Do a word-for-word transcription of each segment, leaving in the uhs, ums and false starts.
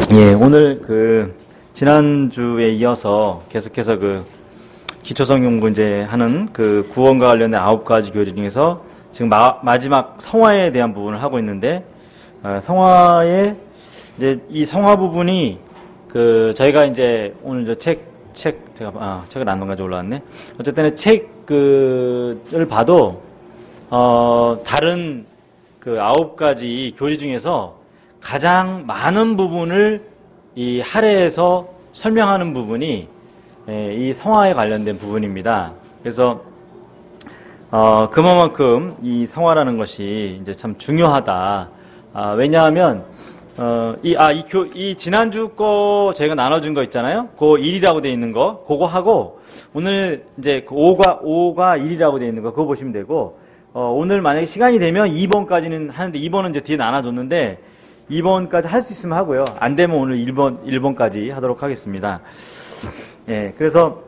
예, 오늘 그 지난주에 이어서 계속해서 그 기초성경 문제 하는 그 구원과 관련된 아홉 가지 교리 중에서 지금 마, 마지막 성화에 대한 부분을 하고 있는데, 어, 성화의 이제 이 성화 부분이 그 저희가 이제 오늘 저 책 책 제가 아 책을 안 가지고 올라왔네. 어쨌든 책 그를 봐도 어 다른 그 아홉 가지 교리 중에서 가장 많은 부분을 이 할애에서 설명하는 부분이 예, 이 성화에 관련된 부분입니다. 그래서 어, 그만큼 이 성화라는 것이 이제 참 중요하다. 아, 왜냐하면 어, 이, 아, 이 교, 이 지난주 거 저희가 나눠준 거 있잖아요. 그 일이라고 돼 있는 거, 그거 하고 오늘 이제 그 오가 오가 일이라고 돼 있는 거 그거 보시면 되고, 어, 오늘 만약에 시간이 되면 이 번까지는 하는데 이 번은 이제 뒤에 나눠줬는데 이 번까지 할 수 있으면 하고요. 안 되면 오늘 일 번, 일 번까지 하도록 하겠습니다. 예, 그래서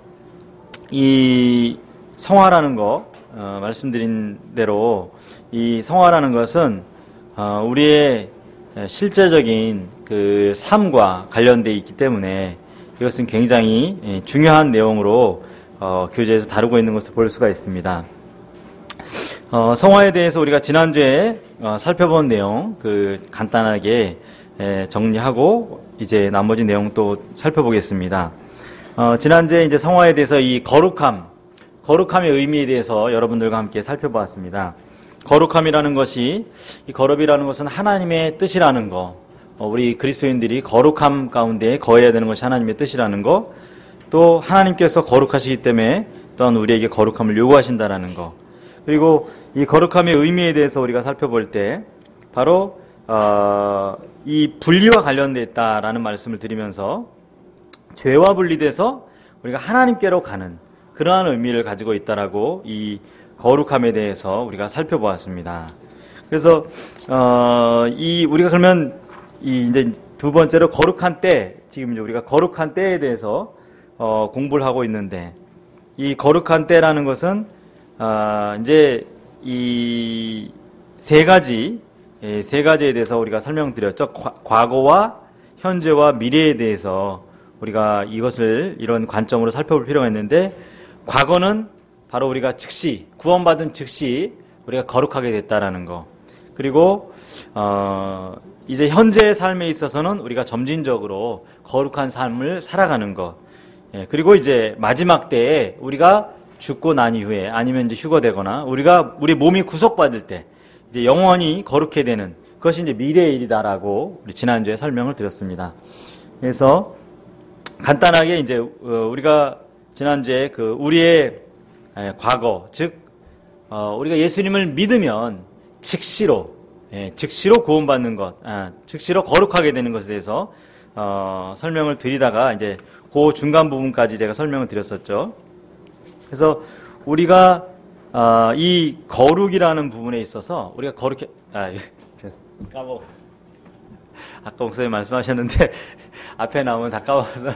이 성화라는 거, 어, 말씀드린 대로 이 성화라는 것은 어, 우리의 실제적인 그 삶과 관련되어 있기 때문에 이것은 굉장히 중요한 내용으로 어, 교재에서 다루고 있는 것을 볼 수가 있습니다. 어, 성화에 대해서 우리가 지난주에 어, 살펴본 내용 그 간단하게 에, 정리하고 이제 나머지 내용 또 살펴보겠습니다. 어, 지난주에 이제 성화에 대해서 이 거룩함, 거룩함의 의미에 대해서 여러분들과 함께 살펴보았습니다. 거룩함이라는 것이, 이 거룩이라는 것은 하나님의 뜻이라는 거, 어, 우리 그리스도인들이 거룩함 가운데 거해야 되는 것이 하나님의 뜻이라는 거, 또 하나님께서 거룩하시기 때문에 또한 우리에게 거룩함을 요구하신다라는 거, 그리고 이 거룩함의 의미에 대해서 우리가 살펴볼 때 바로 어, 이 분리와 관련되어 있다라는 말씀을 드리면서 죄와 분리돼서 우리가 하나님께로 가는 그러한 의미를 가지고 있다라고 이 거룩함에 대해서 우리가 살펴보았습니다. 그래서 어, 이 우리가 그러면 이 이제 두 번째로 거룩한 때, 지금 이제 우리가 거룩한 때에 대해서 어, 공부를 하고 있는데, 이 거룩한 때라는 것은 어, 이제 이 세 가지 예, 세 가지에 대해서 우리가 설명드렸죠. 과, 과거와 현재와 미래에 대해서 우리가 이것을 이런 관점으로 살펴볼 필요가 있는데, 과거는 바로 우리가 즉시 구원받은 즉시 우리가 거룩하게 됐다라는 거, 그리고 어, 이제 현재의 삶에 있어서는 우리가 점진적으로 거룩한 삶을 살아가는 것, 예, 그리고 이제 마지막 때에 우리가 죽고 난 이후에 아니면 이제 휴거되거나 우리가 우리 몸이 구속받을 때 이제 영원히 거룩해 되는 그것이 이제 미래의 일이다라고 우리 지난주에 설명을 드렸습니다. 그래서 간단하게 이제 우리가 지난주에 그 우리의 과거, 즉 어, 우리가 예수님을 믿으면 즉시로 예, 즉시로 구원받는 것, 아, 즉시로 거룩하게 되는 것에 대해서 어, 설명을 드리다가 이제 그 중간 부분까지 제가 설명을 드렸었죠. 그래서 우리가 어, 이 거룩이라는 부분에 있어서 우리가 거룩해, 아, 까먹었어. 아까 목사님 말씀하셨는데 앞에 나오면 다 까먹어서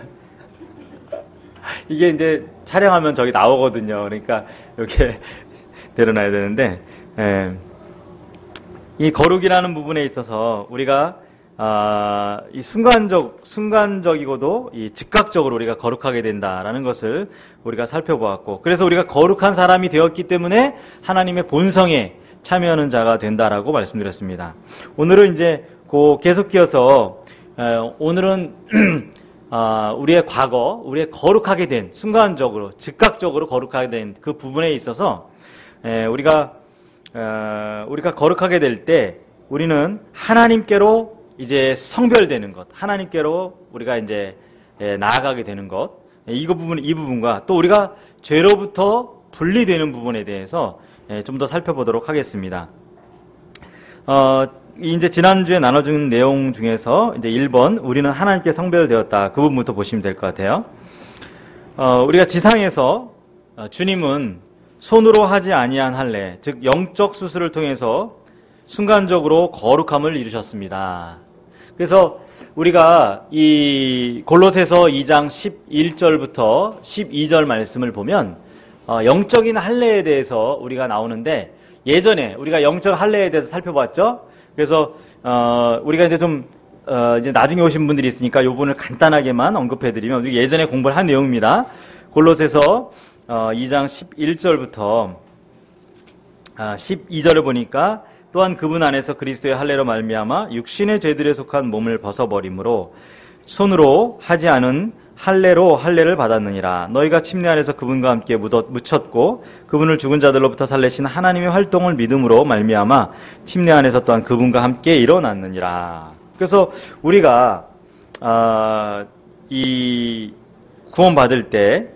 이게 이제 촬영하면 저기 나오거든요. 그러니까 이렇게 내려놔야 되는데, 예. 이 거룩이라는 부분에 있어서 우리가 아, 이 순간적 순간적이고도 이 즉각적으로 우리가 거룩하게 된다라는 것을 우리가 살펴보았고, 그래서 우리가 거룩한 사람이 되었기 때문에 하나님의 본성에 참여하는 자가 된다라고 말씀드렸습니다. 오늘은 이제 그 계속해서 오늘은 어, 우리의 과거, 우리의 거룩하게 된, 순간적으로, 즉각적으로 거룩하게 된 그 부분에 있어서, 에, 우리가, 어, 우리가 거룩하게 될 때, 우리는 하나님께로 이제 성별되는 것, 하나님께로 우리가 이제, 에, 나아가게 되는 것, 이 부분, 이 부분과 또 우리가 죄로부터 분리되는 부분에 대해서 좀 더 살펴보도록 하겠습니다. 어, 이제 지난주에 나눠준 내용 중에서 이제 일 번, 우리는 하나님께 성별되었다. 그 부분부터 보시면 될 것 같아요. 어, 우리가 지상에서 어, 주님은 손으로 하지 아니한 할례, 즉 영적 수술을 통해서 순간적으로 거룩함을 이루셨습니다. 그래서 우리가 이 골로새서 이 장 십일 절부터 십이 절 말씀을 보면 어, 영적인 할례에 대해서 우리가 나오는데, 예전에 우리가 영적 할례에 대해서 살펴봤죠. 그래서 어, 우리가 이제 좀 어, 이제 나중에 오신 분들이 있으니까 이 부분을 간단하게만 언급해드리면 예전에 공부를 한 내용입니다. 골로새서 어, 이 장 십일 절부터 아, 십이 절을 보니까 또한 그분 안에서 그리스도의 할례로 말미암아 육신의 죄들에 속한 몸을 벗어버림으로 손으로 하지 않은 할례로 할례를 받았느니라. 너희가 침례 안에서 그분과 함께 묻었, 묻혔고 그분을 죽은 자들로부터 살리신 하나님의 활동을 믿음으로 말미암아 침례 안에서 또한 그분과 함께 일어났느니라. 그래서 우리가 어, 이 구원받을 때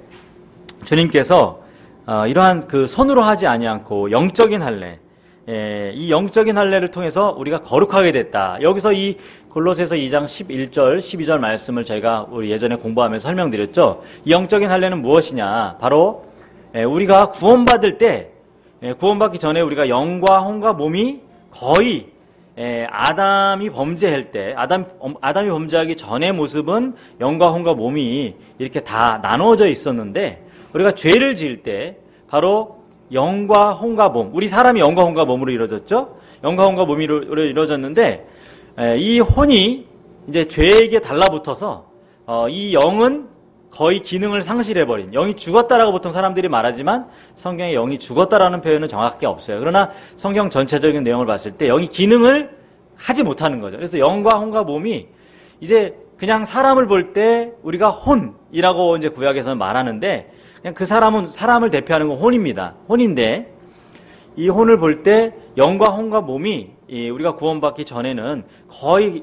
주님께서 어, 이러한 그 손으로 하지 아니않고 영적인 할례, 예, 이 영적인 할례를 통해서 우리가 거룩하게 됐다. 여기서 이 골로새서 이 장 십일 절, 십이 절 말씀을 제가 우리 예전에 공부하면서 설명드렸죠. 이 영적인 할례는 무엇이냐? 바로 예, 우리가 구원받을 때, 예, 구원받기 전에 우리가 영과 혼과 몸이 거의 예, 아담이 범죄할 때, 아담, 아담이 범죄하기 전의 모습은 영과 혼과 몸이 이렇게 다 나눠져 있었는데, 우리가 죄를 지을 때, 바로 영과 혼과 몸, 우리 사람이 영과 혼과 몸으로 이루어졌죠? 영과 혼과 몸으로 이루어졌는데, 에, 이 혼이 이제 죄에게 달라붙어서, 어, 이 영은 거의 기능을 상실해버린, 영이 죽었다라고 보통 사람들이 말하지만 성경에 영이 죽었다라는 표현은 정확하게 없어요. 그러나 성경 전체적인 내용을 봤을 때 영이 기능을 하지 못하는 거죠. 그래서 영과 혼과 몸이 이제 그냥 사람을 볼 때 우리가 혼이라고 이제 구약에서는 말하는데 그냥 그 사람은 사람을 대표하는 건 혼입니다. 혼인데 이 혼을 볼 때 영과 혼과 몸이 우리가 구원받기 전에는 거의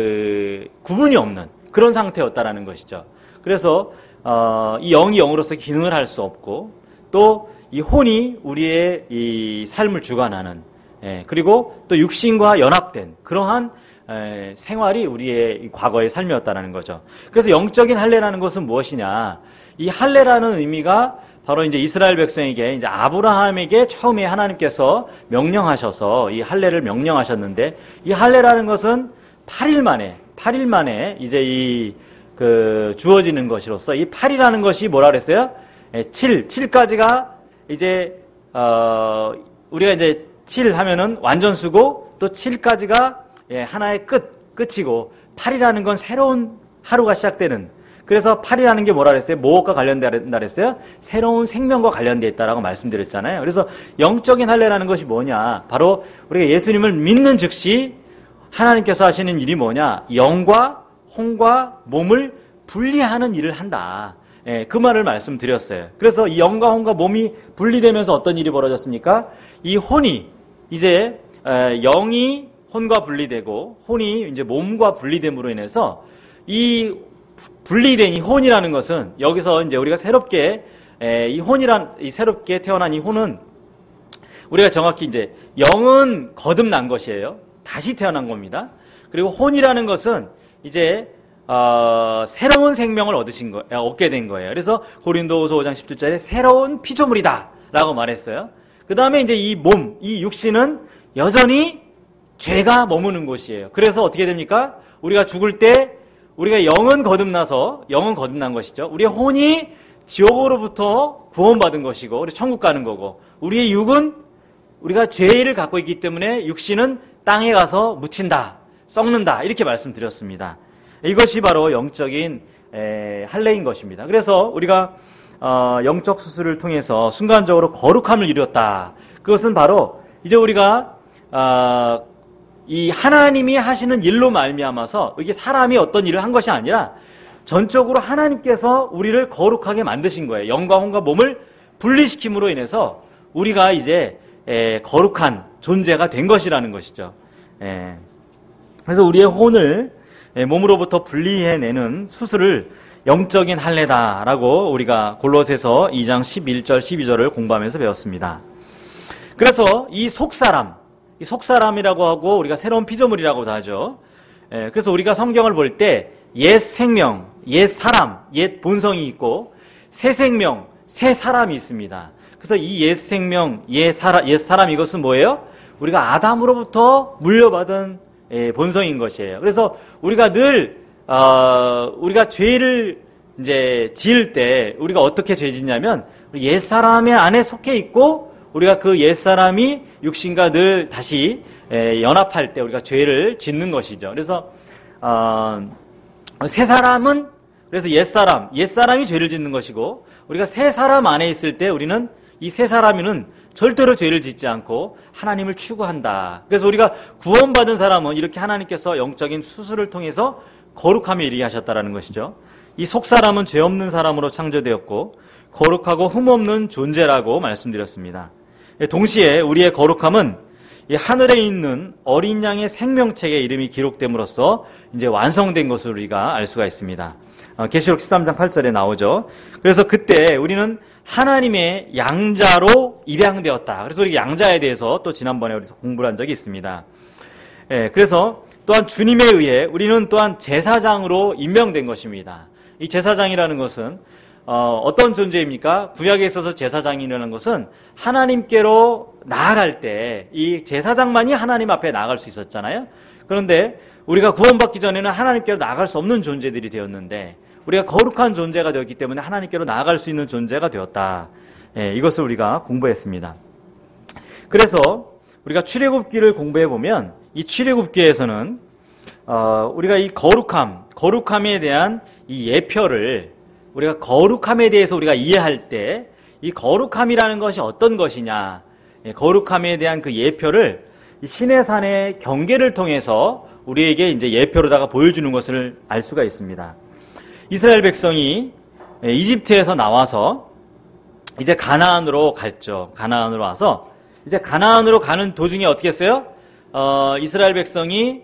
그 구분이 없는 그런 상태였다라는 것이죠. 그래서 어, 이 영이 영으로서 기능을 할 수 없고 또 이 혼이 우리의 이 삶을 주관하는 예, 그리고 또 육신과 연합된 그러한 에, 생활이 우리의 과거의 삶이었다라는 거죠. 그래서 영적인 할례라는 것은 무엇이냐? 이 할례라는 의미가 바로 이제 이스라엘 백성에게 이제 아브라함에게 처음에 하나님께서 명령하셔서 이 할례를 명령하셨는데 이 할례라는 것은 팔 일 만에 팔 일 만에 이제 이 그 주어지는 것이로서 이 팔이라는 것이 뭐라 그랬어요? 칠, 칠까지가 이제 어 우리가 이제 칠 하면은 완전수고 또 칠까지가 예, 하나의 끝, 끝이고 팔이라는 건 새로운 하루가 시작되는 그래서 팔이라는 게 뭐라 그랬어요? 무엇과 관련된다 그랬어요? 새로운 생명과 관련되어 있다라고 말씀드렸잖아요. 그래서 영적인 할례라는 것이 뭐냐? 바로 우리가 예수님을 믿는 즉시 하나님께서 하시는 일이 뭐냐? 영과 혼과 몸을 분리하는 일을 한다. 예, 그 말을 말씀드렸어요. 그래서 이 영과 혼과 몸이 분리되면서 어떤 일이 벌어졌습니까? 이 혼이 이제 에, 영이 혼과 분리되고 혼이 이제 몸과 분리됨으로 인해서 이 분리된 이 혼이라는 것은 여기서 이제 우리가 새롭게 에, 이 혼이란 이 새롭게 태어난 이 혼은 우리가 정확히 이제 영은 거듭난 것이에요. 다시 태어난 겁니다. 그리고 혼이라는 것은 이제 어, 새로운 생명을 얻으신 거, 얻게 된 거예요. 그래서 고린도후서 오 장 십칠 절에 새로운 피조물이다 라고 말했어요. 그 다음에 이제 이 몸, 이 육신은 여전히 죄가 머무는 곳이에요. 그래서 어떻게 됩니까? 우리가 죽을 때 우리가 영은 거듭나서 영은 거듭난 것이죠. 우리의 혼이 지옥으로부터 구원받은 것이고 우리 천국 가는 거고 우리의 육은 우리가 죄를 갖고 있기 때문에 육신은 땅에 가서 묻힌다, 썩는다 이렇게 말씀드렸습니다. 이것이 바로 영적인 에, 할례인 것입니다. 그래서 우리가 어, 영적 수술을 통해서 순간적으로 거룩함을 이뤘다. 그것은 바로 이제 우리가 어, 이 하나님이 하시는 일로 말미암아서 이게 사람이 어떤 일을 한 것이 아니라 전적으로 하나님께서 우리를 거룩하게 만드신 거예요. 영과 혼과 몸을 분리시킴으로 인해서 우리가 이제 에, 거룩한 존재가 된 것이라는 것이죠. 에. 그래서 우리의 혼을 몸으로부터 분리해내는 수술을 영적인 할례다라고 우리가 골로새서 이 장 십일 절 십이 절을 공부하면서 배웠습니다. 그래서 이 속사람, 이 속사람이라고 하고 우리가 새로운 피조물이라고도 하죠. 그래서 우리가 성경을 볼 때 옛 생명, 옛 사람, 옛 본성이 있고 새 생명, 새 사람이 있습니다. 그래서 이 옛 생명, 옛 사람, 옛 사람 이것은 뭐예요? 우리가 아담으로부터 물려받은 본성인 것이에요. 그래서 우리가 늘 어, 우리가 죄를 이제 지을 때 우리가 어떻게 죄 짓냐면 옛 사람의 안에 속해 있고 우리가 그 옛 사람이 육신과 늘 다시 에, 연합할 때 우리가 죄를 짓는 것이죠. 그래서 어, 새 사람은 그래서 옛사람, 옛사람이 죄를 짓는 것이고 우리가 새 사람 안에 있을 때 우리는 이 새 사람이는 절대로 죄를 짓지 않고 하나님을 추구한다. 그래서 우리가 구원받은 사람은 이렇게 하나님께서 영적인 수술을 통해서 거룩함에 이르게 하셨다라는 것이죠. 이 속사람은 죄 없는 사람으로 창조되었고 거룩하고 흠없는 존재라고 말씀드렸습니다. 동시에 우리의 거룩함은 이 하늘에 있는 어린 양의 생명책의 이름이 기록됨으로써 이제 완성된 것을 우리가 알 수가 있습니다. 계시록 십삼 장 팔 절에 나오죠. 그래서 그때 우리는 하나님의 양자로 입양되었다. 그래서 우리 양자에 대해서 또 지난번에 우리 공부를 한 적이 있습니다. 예, 그래서 또한 주님에 의해 우리는 또한 제사장으로 임명된 것입니다. 이 제사장이라는 것은 어, 어떤 존재입니까? 구약에 있어서 제사장이라는 것은 하나님께로 나아갈 때 이 제사장만이 하나님 앞에 나아갈 수 있었잖아요. 그런데 우리가 구원받기 전에는 하나님께로 나아갈 수 없는 존재들이 되었는데 우리가 거룩한 존재가 되었기 때문에 하나님께로 나아갈 수 있는 존재가 되었다. 예, 이것을 우리가 공부했습니다. 그래서 우리가 출애굽기를 공부해 보면 이 출애굽기에서는 어, 우리가 이 거룩함, 거룩함에 대한 이 예표를 우리가 거룩함에 대해서 우리가 이해할 때 이 거룩함이라는 것이 어떤 것이냐, 예, 거룩함에 대한 그 예표를 이 시내산의 경계를 통해서 우리에게 이제 예표로다가 보여주는 것을 알 수가 있습니다. 이스라엘 백성이 이집트에서 나와서 이제 가나안으로 갔죠. 가나안으로 와서 이제 가나안으로 가는 도중에 어떻게 했어요? 어, 이스라엘 백성이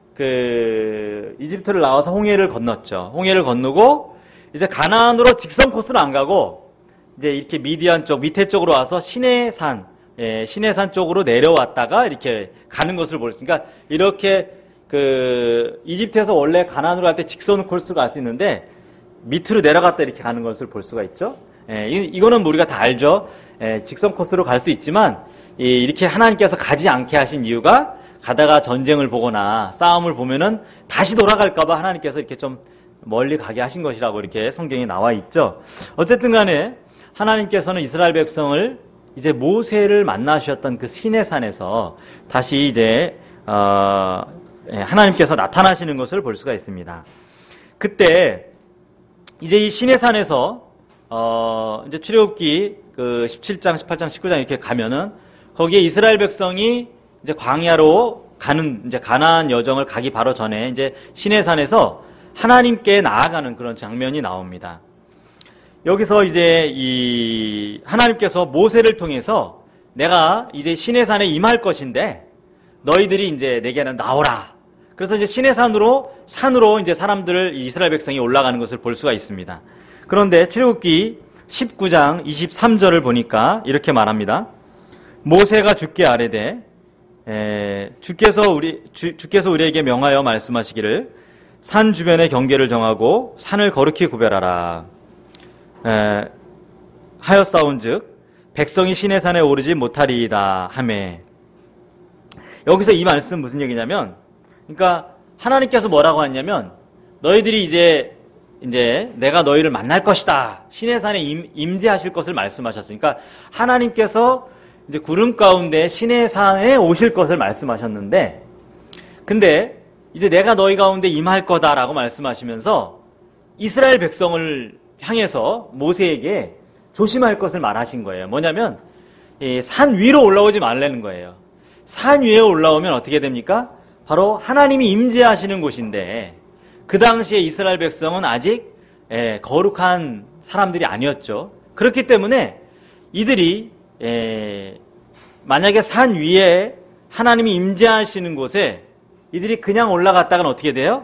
그 이집트를 나와서 홍해를 건넜죠. 홍해를 건너고 이제 가나안으로 직선 코스로 안 가고 이제 이렇게 미디안 쪽 밑에 쪽으로 와서 시내산, 예, 시내산 쪽으로 내려왔다가 이렇게 가는 것을 볼 수 있으니까 이렇게 그 이집트에서 원래 가나안으로 갈 때 직선 코스로 갈 수 있는데 밑으로 내려갔다 이렇게 가는 것을 볼 수가 있죠. 예, 이, 이거는 우리가 다 알죠. 예, 직선 코스로 갈 수 있지만 이, 이렇게 하나님께서 가지 않게 하신 이유가 가다가 전쟁을 보거나 싸움을 보면은 다시 돌아갈까봐 하나님께서 이렇게 좀 멀리 가게 하신 것이라고 이렇게 성경에 나와 있죠. 어쨌든 간에 하나님께서는 이스라엘 백성을 이제 모세를 만나셨던 그 시내산에서 다시 이제 어, 하나님께서 나타나시는 것을 볼 수가 있습니다. 그때 이제 이 시내산에서 어, 이제 출애굽기 그 십칠 장, 십팔 장, 십구 장 이렇게 가면은 거기에 이스라엘 백성이 이제 광야로 가는 이제 가나안 여정을 가기 바로 전에 이제 시내산에서 하나님께 나아가는 그런 장면이 나옵니다. 여기서 이제 이 하나님께서 모세를 통해서 내가 이제 시내산에 임할 것인데 너희들이 이제 내게는 나오라. 그래서 이제 시내산으로 산으로 이제 사람들을 이스라엘 백성이 올라가는 것을 볼 수가 있습니다. 그런데 출애굽기 십구 장 이십삼 절을 보니까 이렇게 말합니다. 모세가 주께 아뢰되 에, 주께서 우리 주, 주께서 우리에게 명하여 말씀하시기를 산 주변의 경계를 정하고 산을 거룩히 구별하라. 에, 하였사온즉 백성이 시내산에 오르지 못하리이다 하매. 여기서 이 말씀 무슨 얘기냐면, 그러니까 하나님께서 뭐라고 했냐면 너희들이 이제 이제 내가 너희를 만날 것이다. 시내산에 임, 임재하실 것을 말씀하셨으니까 하나님께서 이제 구름 가운데 시내산에 오실 것을 말씀하셨는데, 근데 이제 내가 너희 가운데 임할 거다라고 말씀하시면서 이스라엘 백성을 향해서 모세에게 조심할 것을 말하신 거예요. 뭐냐면 이 산 위로 올라오지 말라는 거예요. 산 위에 올라오면 어떻게 됩니까? 바로 하나님이 임재하시는 곳인데 그 당시에 이스라엘 백성은 아직 예, 거룩한 사람들이 아니었죠. 그렇기 때문에 이들이 예, 만약에 산 위에 하나님이 임재하시는 곳에 이들이 그냥 올라갔다가는 어떻게 돼요?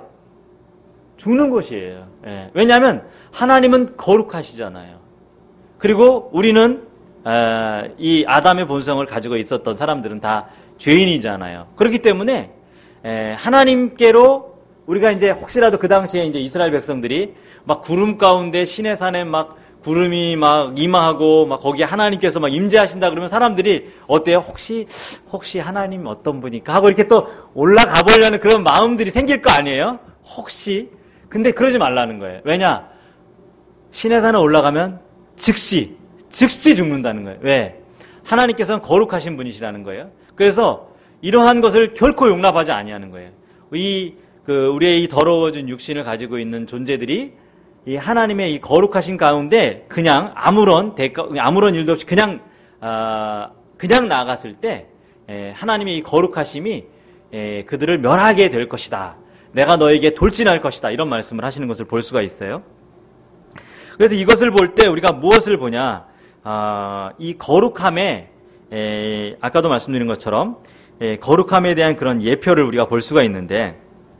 죽는 곳이에요. 예, 왜냐하면 하나님은 거룩하시잖아요. 그리고 우리는 에, 이 아담의 본성을 가지고 있었던 사람들은 다 죄인이잖아요. 그렇기 때문에 에, 하나님께로 우리가 이제 혹시라도 그 당시에 이제 이스라엘 백성들이 막 구름 가운데 시내산에 막 구름이 막 임하고 막 거기에 하나님께서 막 임재하신다 그러면 사람들이 어때요? 혹시 혹시 하나님 어떤 분일까 하고 이렇게 또 올라가 보려는 그런 마음들이 생길 거 아니에요? 혹시. 근데 그러지 말라는 거예요. 왜냐? 시내산에 올라가면 즉시 즉시 죽는다는 거예요. 왜? 하나님께서는 거룩하신 분이시라는 거예요. 그래서 이러한 것을 결코 용납하지 아니하는 거예요. 이 그 우리의 이 더러워진 육신을 가지고 있는 존재들이 이 하나님의 이 거룩하신 가운데 그냥 아무런 대가, 아무런 일도 없이 그냥 아, 그냥 나아갔을 때 에, 하나님의 이 거룩하심이 에, 그들을 멸하게 될 것이다. 내가 너에게 돌진할 것이다. 이런 말씀을 하시는 것을 볼 수가 있어요. 그래서 이것을 볼 때 우리가 무엇을 보냐? 아, 이 거룩함에 에, 아까도 말씀드린 것처럼 에, 거룩함에 대한 그런 예표를 우리가 볼 수가 있는데,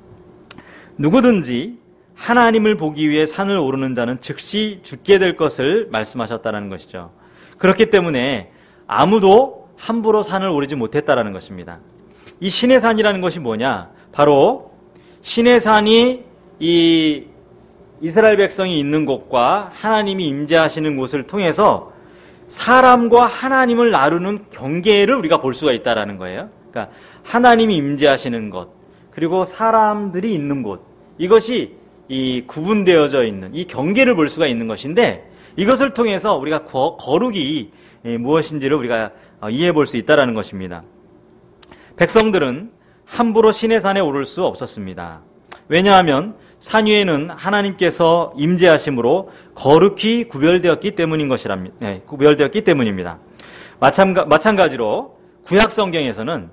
누구든지 하나님을 보기 위해 산을 오르는 자는 즉시 죽게 될 것을 말씀하셨다는 것이죠. 그렇기 때문에 아무도 함부로 산을 오르지 못했다라는 것입니다. 이 신의 산이라는 것이 뭐냐? 바로 신의 산이 이 이스라엘 백성이 있는 곳과 하나님이 임재하시는 곳을 통해서 사람과 하나님을 나누는 경계를 우리가 볼 수가 있다라는 거예요. 그러니까 하나님이 임재하시는 곳, 그리고 사람들이 있는 곳, 이것이 이 구분되어져 있는 이 경계를 볼 수가 있는 것인데, 이것을 통해서 우리가 거, 거룩이 무엇인지를 우리가 이해해 볼 수 있다라는 것입니다. 백성들은 함부로 신의 산에 오를 수 없었습니다. 왜냐하면 산 위에는 하나님께서 임재하심으로 거룩히 구별되었기 때문인 것이랍니다. 네, 구별되었기 때문입니다. 마찬가, 마찬가지로 구약 성경에서는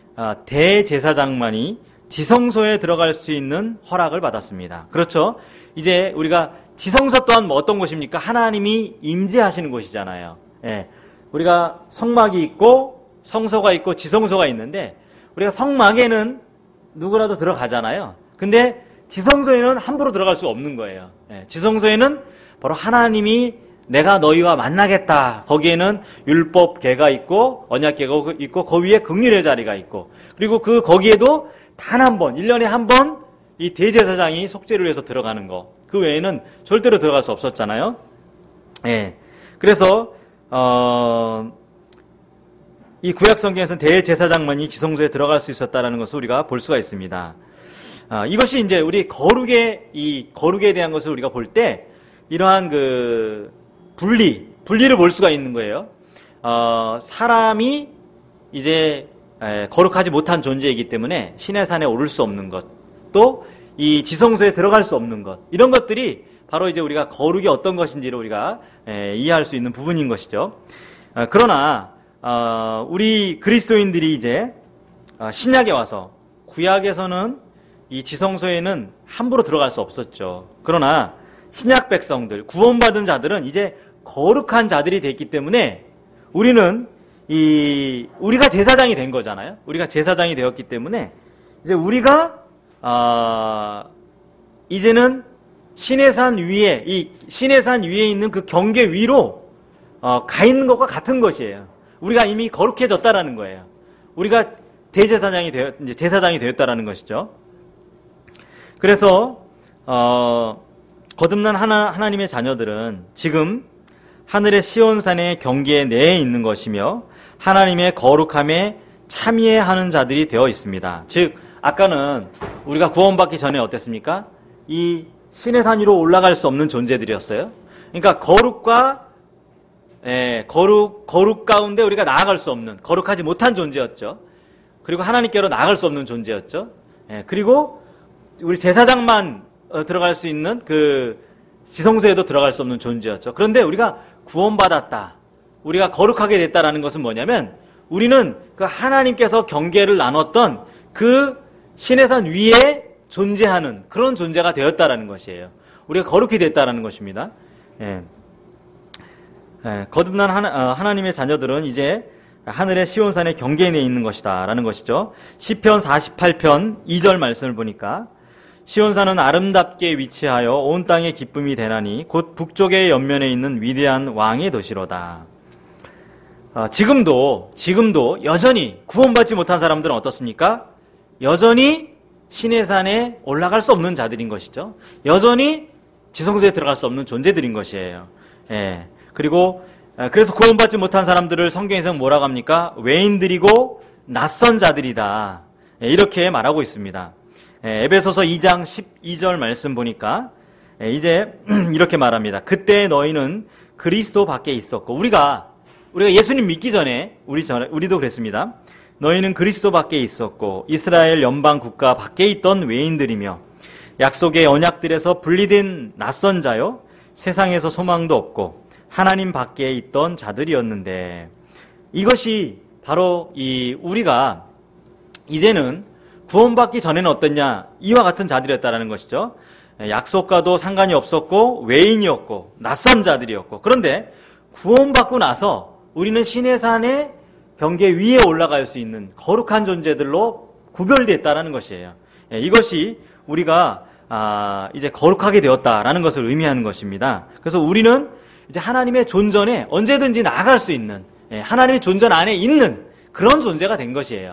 대제사장만이 지성소에 들어갈 수 있는 허락을 받았습니다. 그렇죠? 이제 우리가 지성소 또한 뭐 어떤 곳입니까? 하나님이 임재하시는 곳이잖아요. 예. 우리가 성막이 있고 성소가 있고 지성소가 있는데, 우리가 성막에는 누구라도 들어가잖아요. 근데 지성소에는 함부로 들어갈 수 없는 거예요. 예. 지성소에는 바로 하나님이 내가 너희와 만나겠다. 거기에는 율법궤가 있고 언약궤가 있고 그 위에 긍휼의 자리가 있고, 그리고 그 거기에도 단 한 번, 일 년에 한 번 이 대제사장이 속죄를 위해서 들어가는 거, 그 외에는 절대로 들어갈 수 없었잖아요. 예. 그래서 어, 이 구약 성경에서는 대제사장만이 지성소에 들어갈 수 있었다라는 것을 우리가 볼 수가 있습니다. 아, 이것이 이제 우리 거룩의 이 거룩에 대한 것을 우리가 볼 때 이러한 그 분리, 분리를 볼 수가 있는 거예요. 어, 사람이 이제 에, 거룩하지 못한 존재이기 때문에 신의 산에 오를 수 없는 것, 또 이 지성소에 들어갈 수 없는 것, 이런 것들이 바로 이제 우리가 거룩이 어떤 것인지를 우리가 에, 이해할 수 있는 부분인 것이죠. 어, 그러나 어, 우리 그리스도인들이 이제 어, 신약에 와서, 구약에서는 이 지성소에는 함부로 들어갈 수 없었죠. 그러나 신약 백성들, 구원받은 자들은 이제 거룩한 자들이 됐기 때문에 우리는 이 우리가 제사장이 된 거잖아요. 우리가 제사장이 되었기 때문에 이제 우리가 아 이제는 신의 산 위에, 이 신의 산 위에 있는 그 경계 위로 어, 가 있는 것과 같은 것이에요. 우리가 이미 거룩해졌다라는 거예요. 우리가 대제사장이 되었, 이제 제사장이 되었다라는 것이죠. 그래서 어, 거듭난 하나, 하나님의 자녀들은 지금 하늘의 시온산의 경계 내에 있는 것이며 하나님의 거룩함에 참여하는 자들이 되어 있습니다. 즉 아까는 우리가 구원받기 전에 어땠습니까? 이 신의 산 위로 올라갈 수 없는 존재들이었어요. 그러니까 거룩과 예, 거룩 거룩 가운데 우리가 나아갈 수 없는, 거룩하지 못한 존재였죠. 그리고 하나님께로 나아갈 수 없는 존재였죠. 예, 그리고 우리 제사장만 어, 들어갈 수 있는 그 지성소에도 들어갈 수 없는 존재였죠. 그런데 우리가 구원받았다, 우리가 거룩하게 됐다라는 것은 뭐냐면, 우리는 그 하나님께서 경계를 나눴던 그 신의 산 위에 존재하는 그런 존재가 되었다라는 것이에요. 우리가 거룩히 됐다라는 것입니다. 예. 예, 거듭난 하나, 어, 하나님의 자녀들은 이제 하늘의 시온산의 경계 내에 있는 것이다 라는 것이죠. 시편 사십팔 편 이 절 말씀을 보니까, 시온산은 아름답게 위치하여 온 땅의 기쁨이 되나니 곧 북쪽의 옆면에 있는 위대한 왕의 도시로다. 어, 지금도 지금도 여전히 구원받지 못한 사람들은 어떻습니까? 여전히 신의 산에 올라갈 수 없는 자들인 것이죠. 여전히 지성소에 들어갈 수 없는 존재들인 것이에요. 예. 그리고 그래서 구원받지 못한 사람들을 성경에서는 뭐라고 합니까? 외인들이고 낯선 자들이다, 이렇게 말하고 있습니다. 에베소서 이 장 십이 절 말씀 보니까 이제 이렇게 말합니다. 그때 너희는 그리스도 밖에 있었고, 우리가 우리가 예수님 믿기 전에 우리 전 우리도 그랬습니다. 너희는 그리스도 밖에 있었고 이스라엘 연방 국가 밖에 있던 외인들이며 약속의 언약들에서 분리된 낯선 자요 세상에서 소망도 없고 하나님 밖에 있던 자들이었는데, 이것이 바로 이 우리가 이제는 구원받기 전에는 어땠냐, 이와 같은 자들이었다라는 것이죠. 약속과도 상관이 없었고 외인이었고 낯선 자들이었고, 그런데 구원받고 나서 우리는 시내산의 경계 위에 올라갈 수 있는 거룩한 존재들로 구별됐다라는 것이에요. 이것이 우리가 아, 이제 거룩하게 되었다라는 것을 의미하는 것입니다. 그래서 우리는 이제 하나님의 존전에 언제든지 나아갈 수 있는, 하나님의 존전 안에 있는 그런 존재가 된 것이에요.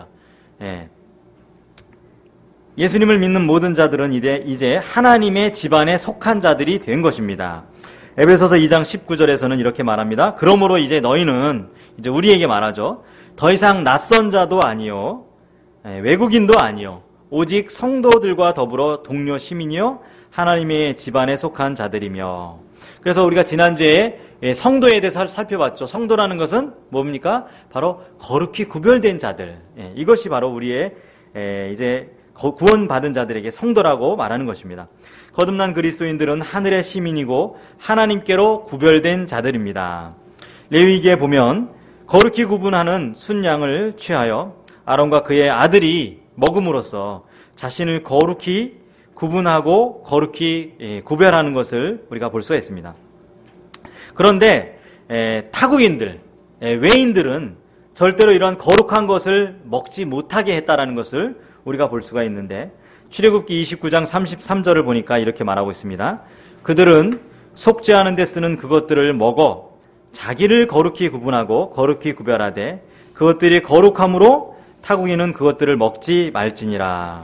예수님을 믿는 모든 자들은 이제, 이제 하나님의 집안에 속한 자들이 된 것입니다. 에베소서 이 장 십구 절에서는 이렇게 말합니다. 그러므로 이제 너희는, 이제 우리에게 말하죠. 더 이상 낯선 자도 아니요, 외국인도 아니요, 오직 성도들과 더불어 동료 시민이요 하나님의 집안에 속한 자들이며. 그래서 우리가 지난주에 성도에 대해서 살펴봤죠. 성도라는 것은 뭡니까? 바로 거룩히 구별된 자들. 이것이 바로 우리의 이제 구원받은 자들에게 성도라고 말하는 것입니다. 거듭난 그리스도인들은 하늘의 시민이고 하나님께로 구별된 자들입니다. 레위기에 보면 거룩히 구분하는 순양을 취하여 아론과 그의 아들이 먹음으로써 자신을 거룩히 구분하고 거룩히 구별하는 것을 우리가 볼 수가 있습니다. 그런데 타국인들, 외인들은 절대로 이런 거룩한 것을 먹지 못하게 했다라는 것을 우리가 볼 수가 있는데, 출애굽기 이십구 장 삼십삼 절을 보니까 이렇게 말하고 있습니다. 그들은 속죄하는 데 쓰는 그것들을 먹어 자기를 거룩히 구분하고 거룩히 구별하되 그것들이 거룩함으로 타국인은 그것들을 먹지 말지니라.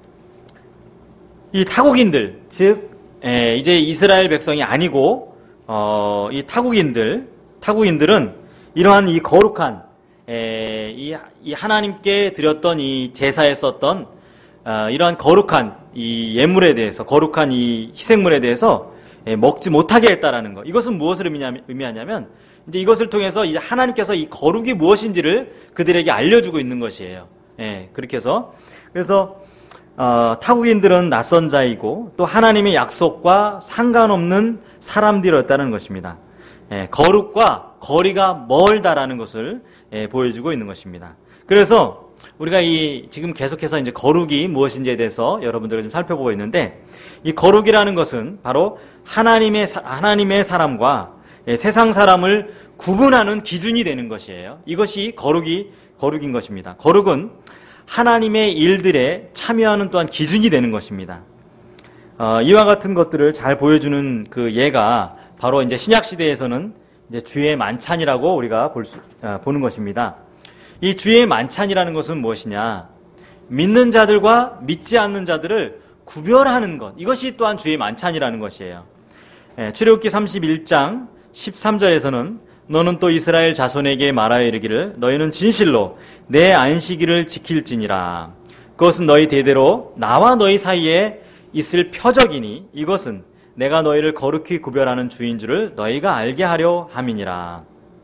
이 타국인들, 즉 에, 이제 이스라엘 백성이 아니고 어, 이 타국인들, 타국인들은 이러한 이 거룩한 에, 이, 이 하나님께 드렸던 이 제사에 썼던 어, 이러한 거룩한 이 예물에 대해서, 거룩한 이 희생물에 대해서 에, 먹지 못하게 했다라는 것. 이것은 무엇을 의미하냐, 의미하냐면 이제 이것을 통해서 이제 하나님께서 이 거룩이 무엇인지를 그들에게 알려주고 있는 것이에요. 예, 그렇게 해서 그래서 어, 타국인들은 낯선 자이고 또 하나님의 약속과 상관없는 사람들이었다는 것입니다. 예, 거룩과 거리가 멀다라는 것을 예, 보여주고 있는 것입니다. 그래서 우리가 이 지금 계속해서 이제 거룩이 무엇인지에 대해서 여러분들과 좀 살펴보고 있는데, 이 거룩이라는 것은 바로 하나님의 하나님의 사람과 예, 세상 사람을 구분하는 기준이 되는 것이에요. 이것이 거룩이 거룩인 것입니다. 거룩은 하나님의 일들에 참여하는 또한 기준이 되는 것입니다. 어, 이와 같은 것들을 잘 보여주는 그 예가 바로 이제 신약 시대에서는 이제 주의 만찬이라고 우리가 볼 수, 어, 보는 것입니다. 이 주의 만찬이라는 것은 무엇이냐? 믿는 자들과 믿지 않는 자들을 구별하는 것. 이것이 또한 주의 만찬이라는 것이에요. 예, 출애굽기 삼십일 장 십삼 절에서는 너는 또 이스라엘 자손에게 말하여 이르기를 너희는 진실로 내 안식일을 지킬지니라. 그것은 너희 대대로 나와 너희 사이에 있을 표적이니 이것은 내가 너희를 거룩히 구별하는 주인 줄을 너희가 알게 하려 함이니라.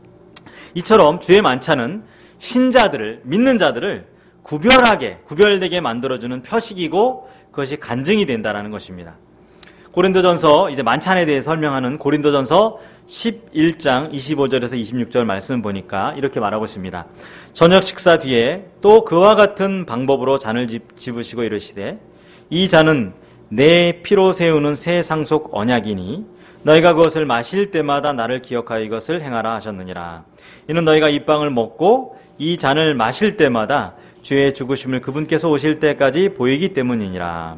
이처럼 주의 만찬은 신자들을, 믿는 자들을 구별하게, 구별되게 만들어주는 표식이고 그것이 간증이 된다는 것입니다. 고린도전서, 이제 만찬에 대해 설명하는 고린도전서 십일 장 이십오 절에서 이십육 절 말씀 보니까 이렇게 말하고 있습니다. 저녁 식사 뒤에 또 그와 같은 방법으로 잔을 집으시고 이르시되 이 잔은 내 피로 세우는 새 상속 언약이니 너희가 그것을 마실 때마다 나를 기억하여 이것을 행하라 하셨느니라. 이는 너희가 이 빵을 먹고 이 잔을 마실 때마다 주의 죽으심을 그분께서 오실 때까지 보이기 때문이니라.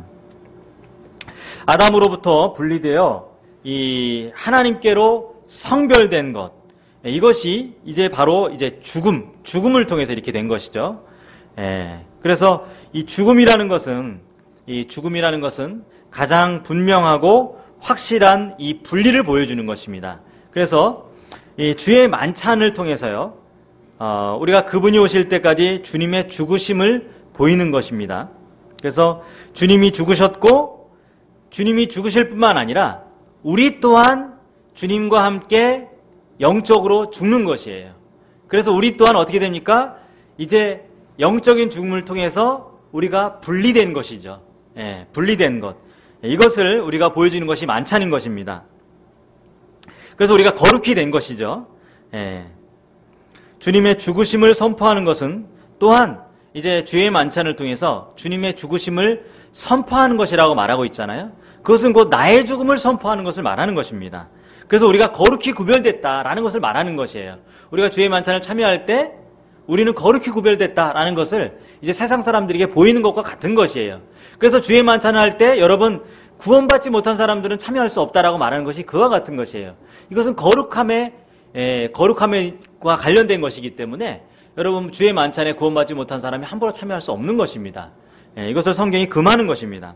아담으로부터 분리되어 이 하나님께로 성별된 것, 이것이 이제 바로 이제 죽음, 죽음을 통해서 이렇게 된 것이죠. 예. 그래서 이 죽음이라는 것은, 이 죽음이라는 것은 가장 분명하고 확실한 이 분리를 보여주는 것입니다. 그래서 이 주의 만찬을 통해서요, 어, 우리가 그분이 오실 때까지 주님의 죽으심을 보이는 것입니다. 그래서 주님이 죽으셨고 주님이 죽으실 뿐만 아니라 우리 또한 주님과 함께 영적으로 죽는 것이에요. 그래서 우리 또한 어떻게 됩니까? 이제 영적인 죽음을 통해서 우리가 분리된 것이죠. 예, 분리된 것. 이것을 우리가 보여주는 것이 만찬인 것입니다. 그래서 우리가 거룩히 된 것이죠. 예. 주님의 죽으심을 선포하는 것은 또한 이제 주의 만찬을 통해서 주님의 죽으심을 선포하는 것이라고 말하고 있잖아요. 그것은 곧 나의 죽음을 선포하는 것을 말하는 것입니다. 그래서 우리가 거룩히 구별됐다라는 것을 말하는 것이에요. 우리가 주의 만찬을 참여할 때 우리는 거룩히 구별됐다라는 것을 이제 세상 사람들에게 보이는 것과 같은 것이에요. 그래서 주의 만찬을 할 때 여러분 구원받지 못한 사람들은 참여할 수 없다라고 말하는 것이 그와 같은 것이에요. 이것은 거룩함에 에, 거룩함과 관련된 것이기 때문에 여러분 주의 만찬에 구원받지 못한 사람이 함부로 참여할 수 없는 것입니다. 에, 이것을 성경이 금하는 것입니다.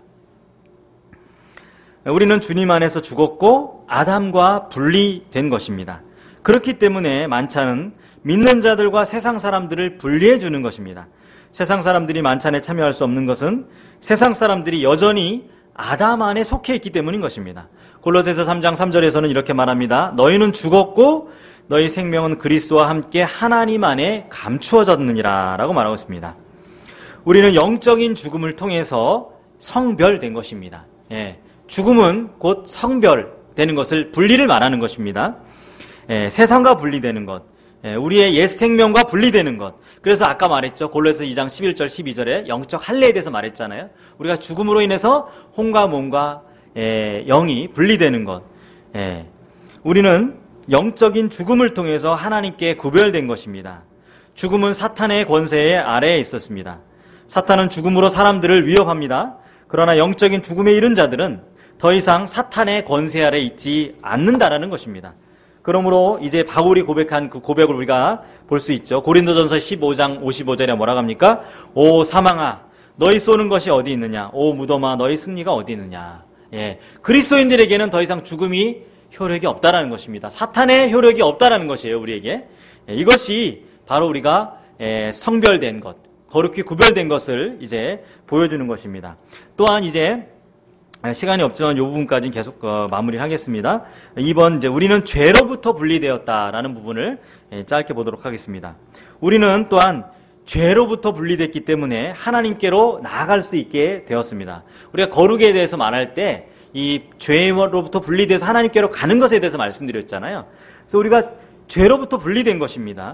우리는 주님 안에서 죽었고 아담과 분리된 것입니다. 그렇기 때문에 만찬은 믿는 자들과 세상 사람들을 분리해 주는 것입니다. 세상 사람들이 만찬에 참여할 수 없는 것은 세상 사람들이 여전히 아담 안에 속해 있기 때문인 것입니다. 골로새서 삼 장 삼 절에서는 이렇게 말합니다. 너희는 죽었고 너희 생명은 그리스도와 함께 하나님 안에 감추어졌느니라 라고 말하고 있습니다. 우리는 영적인 죽음을 통해서 성별된 것입니다. 예, 죽음은 곧 성별되는 것을 분리를 말하는 것입니다. 예, 세상과 분리되는 것, 예, 우리의 옛 생명과 분리되는 것. 그래서 아까 말했죠. 골로새서 이 장 십일 절 십이 절에 영적 할례에 대해서 말했잖아요. 우리가 죽음으로 인해서 혼과 몸과 예, 영이 분리되는 것. 예, 우리는 영적인 죽음을 통해서 하나님께 구별된 것입니다. 죽음은 사탄의 권세 아래에 있었습니다. 사탄은 죽음으로 사람들을 위협합니다. 그러나 영적인 죽음에 이른 자들은 더 이상 사탄의 권세 아래에 있지 않는다라는 것입니다. 그러므로 이제 바울이 고백한 그 고백을 우리가 볼 수 있죠. 고린도전서 십오 장 오십오 절에 뭐라고 합니까? 오 사망아 너희 쏘는 것이 어디 있느냐? 오 무덤아 너희 승리가 어디 있느냐? 예, 그리스도인들에게는 더 이상 죽음이 효력이 없다라는 것입니다. 사탄의 효력이 없다라는 것이에요, 우리에게. 예, 이것이 바로 우리가 예, 성별된 것, 거룩히 구별된 것을 이제 보여주는 것입니다. 또한 이제 시간이 없지만 이 부분까지는 계속 어, 마무리를 하겠습니다. 이 번 이제 우리는 죄로부터 분리되었다라는 부분을 예, 짧게 보도록 하겠습니다. 우리는 또한 죄로부터 분리됐기 때문에 하나님께로 나아갈 수 있게 되었습니다. 우리가 거룩에 대해서 말할 때 이 죄로부터 분리돼서 하나님께로 가는 것에 대해서 말씀드렸잖아요. 그래서 우리가 죄로부터 분리된 것입니다.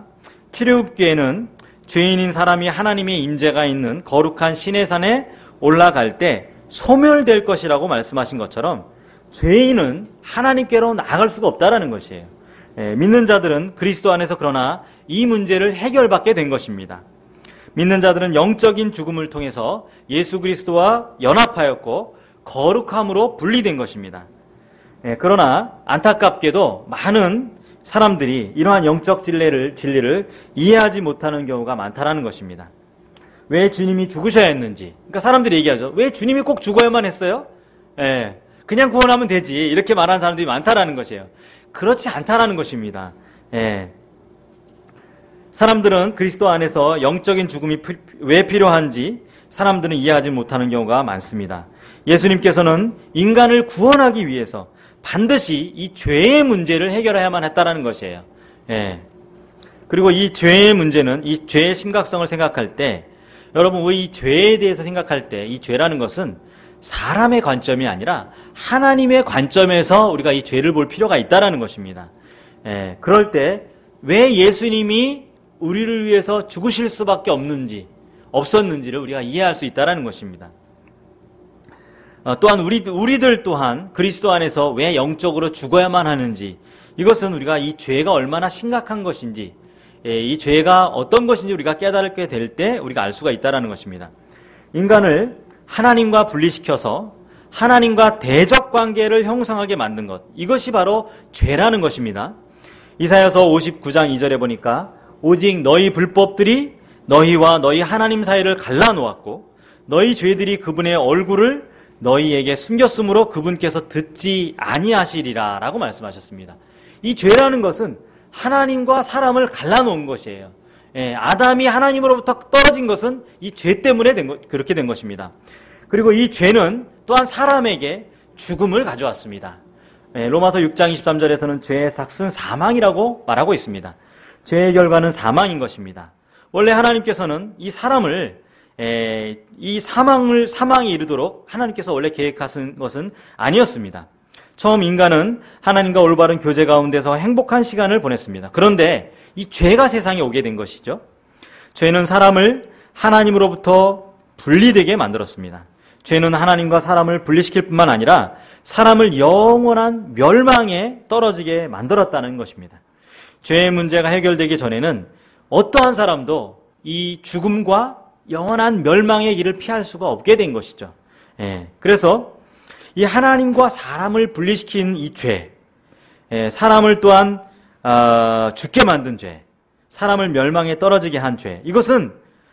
출애굽기에는 죄인인 사람이 하나님의 임재가 있는 거룩한 시내산에 올라갈 때 소멸될 것이라고 말씀하신 것처럼 죄인은 하나님께로 나아갈 수가 없다라는 것이에요. 예, 믿는 자들은 그리스도 안에서 그러나 이 문제를 해결받게 된 것입니다. 믿는 자들은 영적인 죽음을 통해서 예수 그리스도와 연합하였고 거룩함으로 분리된 것입니다. 예, 그러나 안타깝게도 많은 사람들이 이러한 영적 진리를, 진리를 이해하지 못하는 경우가 많다라는 것입니다. 왜 주님이 죽으셔야 했는지. 그러니까 사람들이 얘기하죠. 왜 주님이 꼭 죽어야만 했어요? 예, 그냥 구원하면 되지. 이렇게 말하는 사람들이 많다라는 것이에요. 그렇지 않다라는 것입니다. 예. 사람들은 그리스도 안에서 영적인 죽음이 왜 필요한지 사람들은 이해하지 못하는 경우가 많습니다. 예수님께서는 인간을 구원하기 위해서 반드시 이 죄의 문제를 해결해야만 했다라는 것이에요. 예. 그리고 이 죄의 문제는, 이 죄의 심각성을 생각할 때, 여러분, 우리 이 죄에 대해서 생각할 때, 이 죄라는 것은 사람의 관점이 아니라 하나님의 관점에서 우리가 이 죄를 볼 필요가 있다라는 것입니다. 예. 그럴 때, 왜 예수님이 우리를 위해서 죽으실 수밖에 없는지, 없었는지를 우리가 이해할 수 있다라는 것입니다. 어, 또한 우리, 우리들 또한 그리스도 안에서 왜 영적으로 죽어야만 하는지, 이것은 우리가 이 죄가 얼마나 심각한 것인지, 예, 이 죄가 어떤 것인지 우리가 깨닫게 될 때 우리가 알 수가 있다는 것입니다. 인간을 하나님과 분리시켜서 하나님과 대적 관계를 형성하게 만든 것, 이것이 바로 죄라는 것입니다. 이사야서 오십구 장 이 절에 보니까 오직 너희 불법들이 너희와 너희 하나님 사이를 갈라놓았고 너희 죄들이 그분의 얼굴을 너희에게 숨겼으므로 그분께서 듣지 아니하시리라 라고 말씀하셨습니다. 이 죄라는 것은 하나님과 사람을 갈라놓은 것이에요. 예, 아담이 하나님으로부터 떨어진 것은 이 죄 때문에 된 것, 그렇게 된 것입니다. 그리고 이 죄는 또한 사람에게 죽음을 가져왔습니다. 예, 로마서 육 장 이십삼 절에서는 죄의 삭은 사망이라고 말하고 있습니다. 죄의 결과는 사망인 것입니다. 원래 하나님께서는 이 사람을 에, 이 사망을 사망에 이르도록 하나님께서 원래 계획하신 것은 아니었습니다. 처음 인간은 하나님과 올바른 교제 가운데서 행복한 시간을 보냈습니다. 그런데 이 죄가 세상에 오게 된 것이죠. 죄는 사람을 하나님으로부터 분리되게 만들었습니다. 죄는 하나님과 사람을 분리시킬 뿐만 아니라 사람을 영원한 멸망에 떨어지게 만들었다는 것입니다. 죄의 문제가 해결되기 전에는 어떠한 사람도 이 죽음과 영원한 멸망의 길을 피할 수가 없게 된 것이죠. 예, 그래서 이 하나님과 사람을 분리시킨 이 죄, 예, 사람을 또한 어, 죽게 만든 죄, 사람을 멸망에 떨어지게 한 죄, 이것은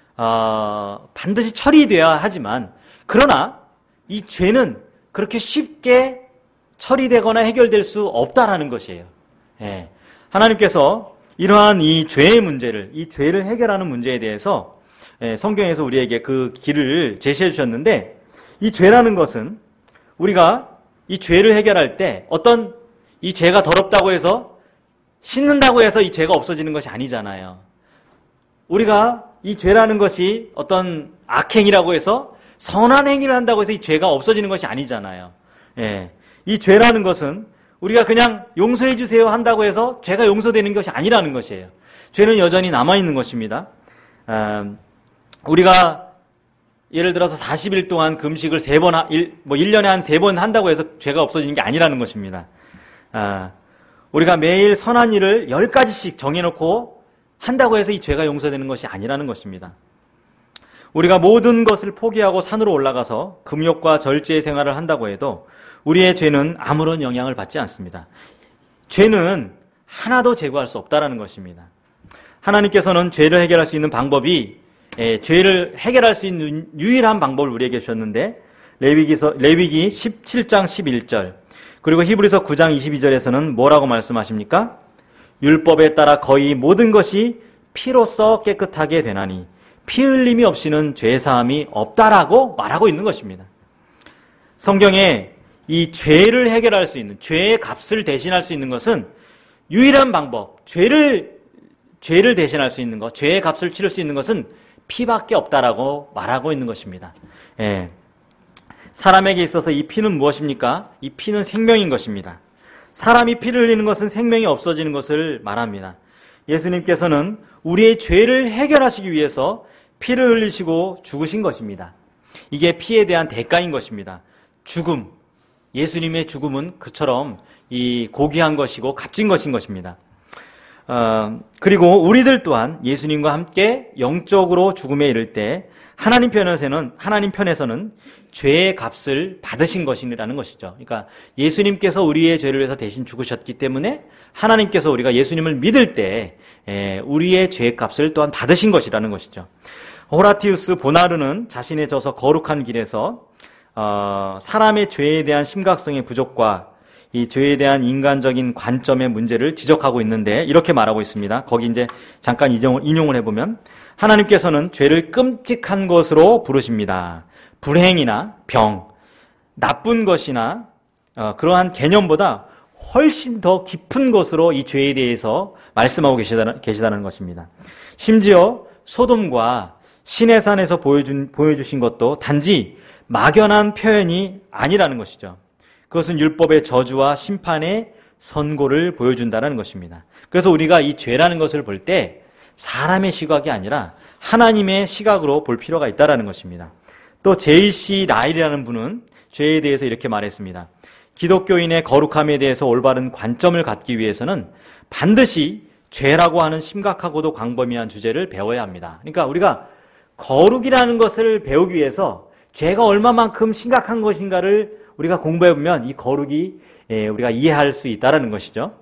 어, 반드시 처리되어야 하지만 그러나 이 죄는 그렇게 쉽게 처리되거나 해결될 수 없다라는 것이에요. 예, 하나님께서 이러한 이 죄의 문제를, 이 죄를 해결하는 문제에 대해서 예, 성경에서 우리에게 그 길을 제시해 주셨는데, 이 죄라는 것은 우리가 이 죄를 해결할 때 어떤 이 죄가 더럽다고 해서 씻는다고 해서 이 죄가 없어지는 것이 아니잖아요. 우리가 이 죄라는 것이 어떤 악행이라고 해서 선한 행위를 한다고 해서 이 죄가 없어지는 것이 아니잖아요. 예, 이 죄라는 것은 우리가 그냥 용서해 주세요 한다고 해서 죄가 용서되는 것이 아니라는 것이에요. 죄는 여전히 남아있는 것입니다. 어, 우리가 예를 들어서 사십 일 동안 금식을 세 번, 뭐 일 년에 한 세 번 한다고 해서 죄가 없어지는 게 아니라는 것입니다. 아, 우리가 매일 선한 일을 열 가지씩 정해놓고 한다고 해서 이 죄가 용서되는 것이 아니라는 것입니다. 우리가 모든 것을 포기하고 산으로 올라가서 금욕과 절제의 생활을 한다고 해도 우리의 죄는 아무런 영향을 받지 않습니다. 죄는 하나도 제거할 수 없다는 것입니다. 하나님께서는 죄를 해결할 수 있는 방법이 예, 죄를 해결할 수 있는 유일한 방법을 우리에게 주셨는데, 레위기서, 레위기 십칠 장 십일 절 그리고 히브리서 구 장 이십이 절에서는 뭐라고 말씀하십니까? 율법에 따라 거의 모든 것이 피로써 깨끗하게 되나니 피 흘림이 없이는 죄사함이 없다라고 말하고 있는 것입니다. 성경에 이 죄를 해결할 수 있는, 죄의 값을 대신할 수 있는 것은 유일한 방법, 죄를 죄를 대신할 수 있는 것, 죄의 값을 치를 수 있는 것은 피밖에 없다라고 말하고 있는 것입니다. 예. 사람에게 있어서 이 피는 무엇입니까? 이 피는 생명인 것입니다. 사람이 피를 흘리는 것은 생명이 없어지는 것을 말합니다. 예수님께서는 우리의 죄를 해결하시기 위해서 피를 흘리시고 죽으신 것입니다. 이게 피에 대한 대가인 것입니다. 죽음, 예수님의 죽음은 그처럼 이 고귀한 것이고 값진 것인 것입니다. 어, 그리고 우리들 또한 예수님과 함께 영적으로 죽음에 이를 때 하나님 편에서는 하나님 편에서는 죄의 값을 받으신 것이라는 것이죠. 그러니까 예수님께서 우리의 죄를 위해서 대신 죽으셨기 때문에 하나님께서 우리가 예수님을 믿을 때 에, 우리의 죄의 값을 또한 받으신 것이라는 것이죠. 호라티우스 보나르는 자신의 저서 거룩한 길에서 어, 사람의 죄에 대한 심각성의 부족과 이 죄에 대한 인간적인 관점의 문제를 지적하고 있는데 이렇게 말하고 있습니다. 거기 이제 잠깐 인용을, 인용을 해보면, 하나님께서는 죄를 끔찍한 것으로 부르십니다. 불행이나 병, 나쁜 것이나 어, 그러한 개념보다 훨씬 더 깊은 것으로 이 죄에 대해서 말씀하고 계시다는, 계시다는 것입니다. 심지어 소돔과 시내산에서 보여준, 보여주신 것도 단지 막연한 표현이 아니라는 것이죠. 그것은 율법의 저주와 심판의 선고를 보여준다는 것입니다. 그래서 우리가 이 죄라는 것을 볼 때 사람의 시각이 아니라 하나님의 시각으로 볼 필요가 있다는 것입니다. 또 제이씨 라일이라는 분은 죄에 대해서 이렇게 말했습니다. 기독교인의 거룩함에 대해서 올바른 관점을 갖기 위해서는 반드시 죄라고 하는 심각하고도 광범위한 주제를 배워야 합니다. 그러니까 우리가 거룩이라는 것을 배우기 위해서 죄가 얼마만큼 심각한 것인가를 우리가 공부해보면 이 거룩이 우리가 이해할 수 있다는 것이죠.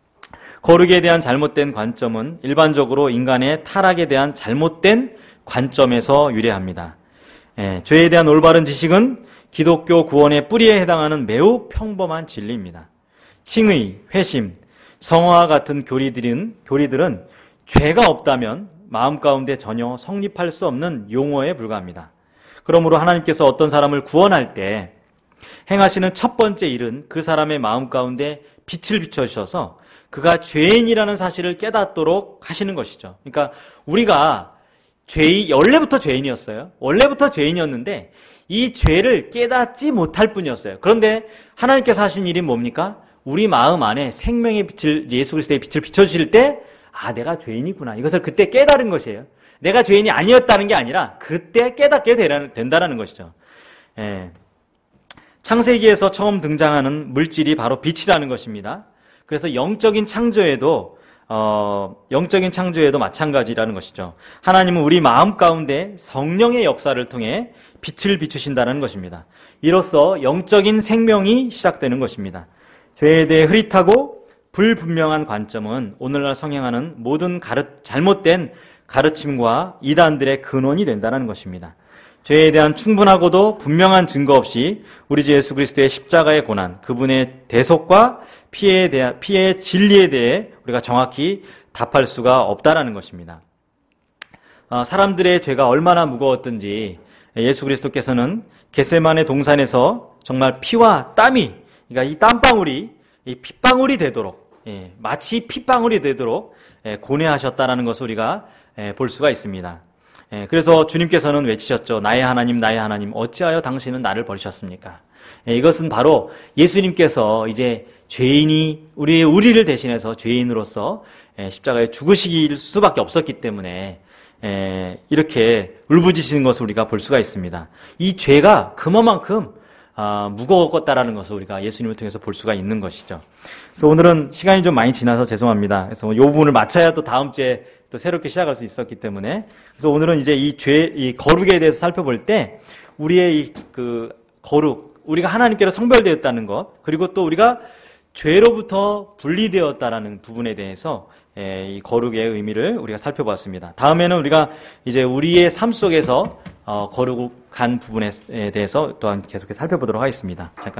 거룩에 대한 잘못된 관점은 일반적으로 인간의 타락에 대한 잘못된 관점에서 유래합니다. 죄에 대한 올바른 지식은 기독교 구원의 뿌리에 해당하는 매우 평범한 진리입니다. 칭의, 회심, 성화와 같은 교리들은, 교리들은 죄가 없다면 마음 가운데 전혀 성립할 수 없는 용어에 불과합니다. 그러므로 하나님께서 어떤 사람을 구원할 때 행하시는 첫 번째 일은 그 사람의 마음 가운데 빛을 비춰주셔서 그가 죄인이라는 사실을 깨닫도록 하시는 것이죠. 그러니까 우리가 죄, 원래부터 죄인이었어요. 원래부터 죄인이었는데 이 죄를 깨닫지 못할 뿐이었어요. 그런데 하나님께서 하신 일이 뭡니까? 우리 마음 안에 생명의 빛을, 예수 그리스도의 빛을 비춰주실 때, 아, 내가 죄인이구나. 이것을 그때 깨달은 것이에요. 내가 죄인이 아니었다는 게 아니라 그때 깨닫게 된다는 것이죠. 예. 창세기에서 처음 등장하는 물질이 바로 빛이라는 것입니다. 그래서 영적인 창조에도 어, 영적인 창조에도 마찬가지라는 것이죠. 하나님은 우리 마음 가운데 성령의 역사를 통해 빛을 비추신다는 것입니다. 이로써 영적인 생명이 시작되는 것입니다. 죄에 대해 흐릿하고 불분명한 관점은 오늘날 성행하는 모든 가르, 잘못된 가르침과 이단들의 근원이 된다는 것입니다. 죄에 대한 충분하고도 분명한 증거 없이 우리 주 예수 그리스도의 십자가의 고난, 그분의 대속과 피해에 대한, 피해의 진리에 대해 우리가 정확히 답할 수가 없다라는 것입니다. 어, 사람들의 죄가 얼마나 무거웠든지 예수 그리스도께서는 겟세마네 동산에서 정말 피와 땀이, 그러니까 이 땀방울이 이 핏방울이 되도록, 예, 마치 핏방울이 되도록 예, 고뇌하셨다라는 것을 우리가 예, 볼 수가 있습니다. 예, 그래서 주님께서는 외치셨죠. 나의 하나님, 나의 하나님, 어찌하여 당신은 나를 버리셨습니까? 예, 이것은 바로 예수님께서 이제 죄인이 우리의 우리를 대신해서 죄인으로서 예, 십자가에 죽으실 수밖에 없었기 때문에 예, 이렇게 울부짖으신 것을 우리가 볼 수가 있습니다. 이 죄가 그만큼 아, 무거웠다라는 것을 우리가 예수님을 통해서 볼 수가 있는 것이죠. 그래서 오늘은 시간이 좀 많이 지나서 죄송합니다. 그래서 이 부분을 맞춰야 또 다음 주에 또 새롭게 시작할 수 있었기 때문에, 그래서 오늘은 이제 이 죄, 이 거룩에 대해서 살펴볼 때 우리의 이 그 거룩, 우리가 하나님께로 성별되었다는 것, 그리고 또 우리가 죄로부터 분리되었다라는 부분에 대해서 이 거룩의 의미를 우리가 살펴봤습니다. 다음에는 우리가 이제 우리의 삶 속에서 거룩한 부분에 대해서 또한 계속해서 살펴보도록 하겠습니다. 잠깐.